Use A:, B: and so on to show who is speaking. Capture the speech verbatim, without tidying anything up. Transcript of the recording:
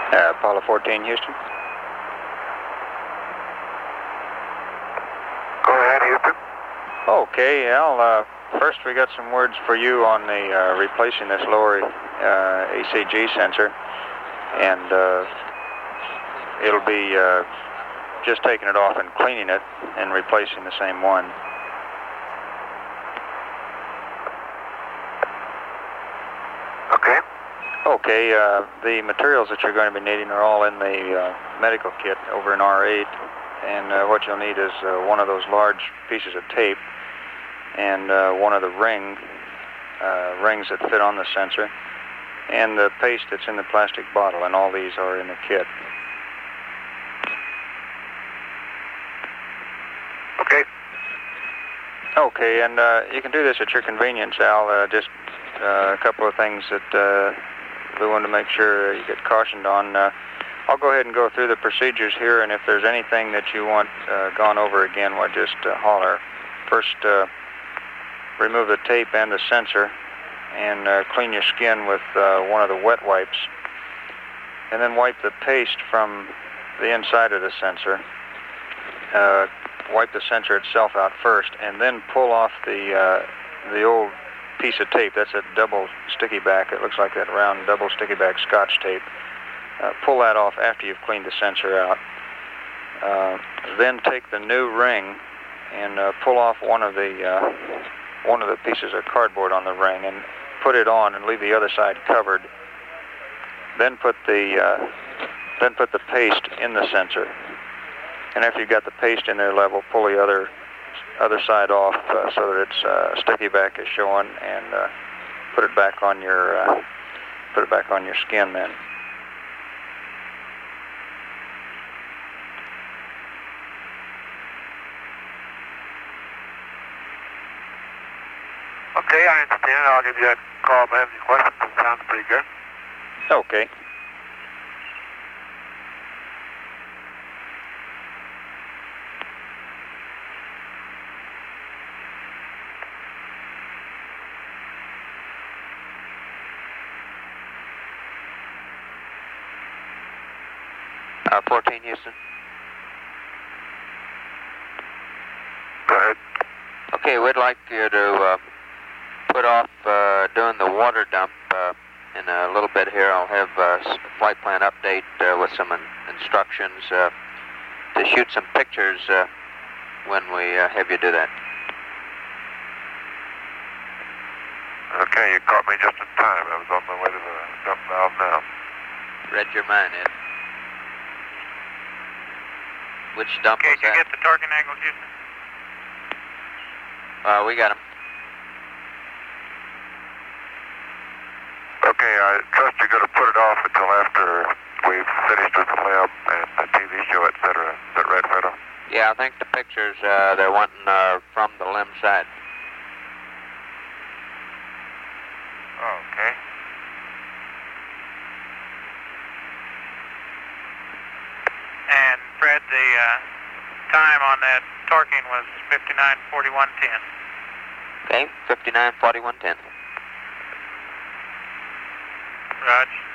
A: Uh, Apollo fourteen, Houston.
B: Go ahead, Houston.
A: Okay, Al, uh, first we got some words for you on the uh, replacing this lower uh, A C G sensor, and uh, it'll be uh, just taking it off and cleaning it and replacing the same one.
B: Okay.
A: Okay, uh, the materials that you're going to be needing are all in the uh, medical kit over in R eight, and uh, what you'll need is uh, one of those large pieces of tape and uh, one of the ring uh, rings that fit on the sensor, and the paste that's in the plastic bottle, and all these are in the kit.
B: Okay.
A: Okay, and uh, you can do this at your convenience, Al. Uh, just uh, a couple of things that uh, we want to make sure you get cautioned on. Uh, I'll go ahead and go through the procedures here, and if there's anything that you want uh, gone over again, well, just uh, holler. First, uh, remove the tape and the sensor, and uh, clean your skin with uh, one of the wet wipes. And then wipe the paste from the inside of the sensor. Uh, wipe the sensor itself out first, and then pull off the uh, the old piece of tape. That's a double sticky back. It looks like that round double sticky back Scotch tape. Uh, pull that off after you've cleaned the sensor out. Uh, then take the new ring and uh, pull off one of the uh, one of the pieces of cardboard on the ring and put it on and leave the other side covered. Then put the uh, then put the paste in the sensor. And after you've got the paste in there level, pull the other other side off uh, so that its uh, sticky back is showing, and uh, put it back on your uh, put it back on your skin then.
B: Okay, I understand. I'll give you a call if I have any questions. It sounds pretty good.
A: Okay.
C: Uh, fourteen, Houston.
B: Go ahead.
C: Okay, we'd like you to uh, put off uh, doing the water dump uh, in a little bit here. I'll have a flight plan update uh, with some in instructions uh, to shoot some pictures uh, when we uh, have you do that.
B: Okay, you caught me just in time. I was on my way to the dump valve now.
C: Read your mind, Ed. Which dump
D: Okay,
C: was
D: did you
C: that?
D: get the torquing angles, Houston?
C: Uh, we got them.
B: Okay, I trust you're going to put it off until after we've finished with the lab and the T V show, et cetera. Is that right, Fredo?
C: Yeah, I think the pictures uh, they're wanting uh, from the limb side.
B: Okay.
D: And Fred, the uh, time on that torquing was fifty-nine forty-one ten.
C: Okay, fifty-nine forty-one ten.
D: Roger.